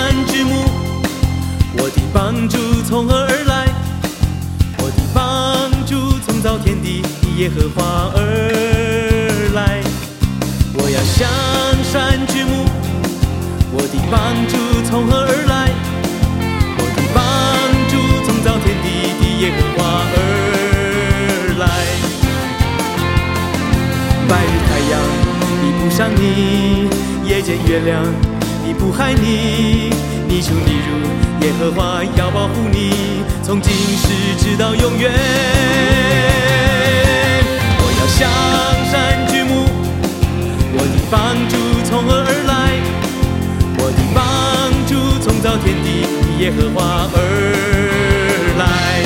之母，我的帮助从何而来？我的帮助从造天地的耶和华而来。我要向山之母，我的帮助从何而来？我的帮助从造天地的耶和华而来。白日太阳比不上你，夜间月亮比不害你。你出你入，耶和华要保护你，从今世直到永远。我要向山之母，我的帮助从何而来？我的帮助从造天地的耶和华而来。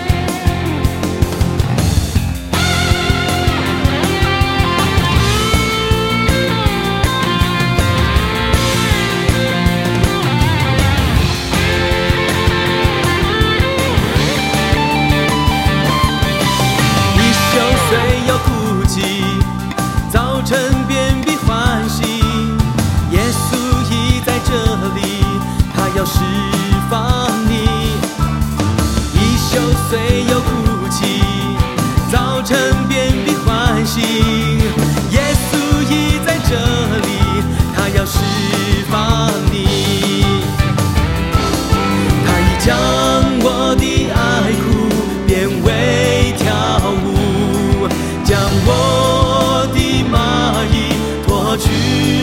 虽有哭泣，早晨便必欢喜。耶稣已在这里，他要释放你。一宿虽有哭泣，早晨便必欢喜。耶稣已在这里，他要释放你。他已将我的哀哭变为跳舞，将我的麻衣脱去，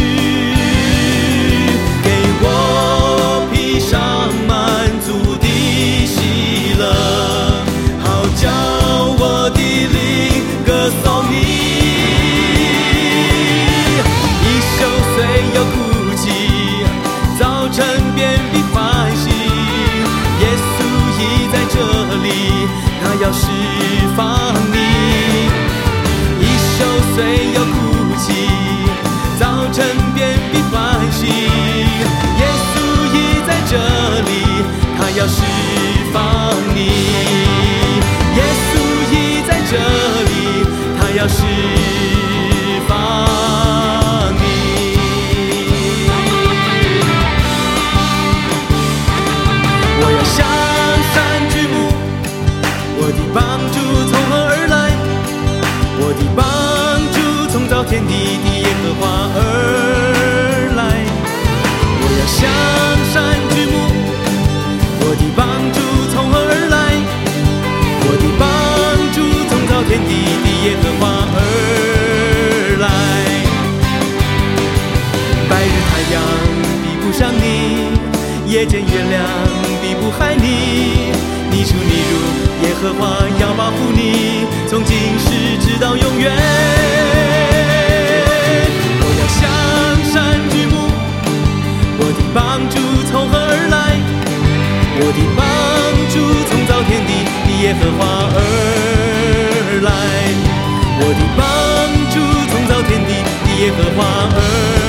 给我披上满足的喜乐，好叫我的灵歌颂你。一宿虽有哭泣，早晨便必欢喜。耶稣已在这里，他要释放你。虽有哭泣，早晨便必欢喜。耶稣已在这里，他要释放你。耶稣已在这里，他要释放你。我要向山之母，我的帮助从何而来？我的帮从造天地的耶和华而来。我要向山之母，我的帮助从何而来？我的帮助从造天地的耶和华而来。白日太阳比不上你，夜间月亮比不害你。你出你入，耶和华要保护你，从今世直到永远。向山之母，我的帮助从何而来？我的帮助从造天地的耶和华而来。我的帮助从造天地的耶和华而来。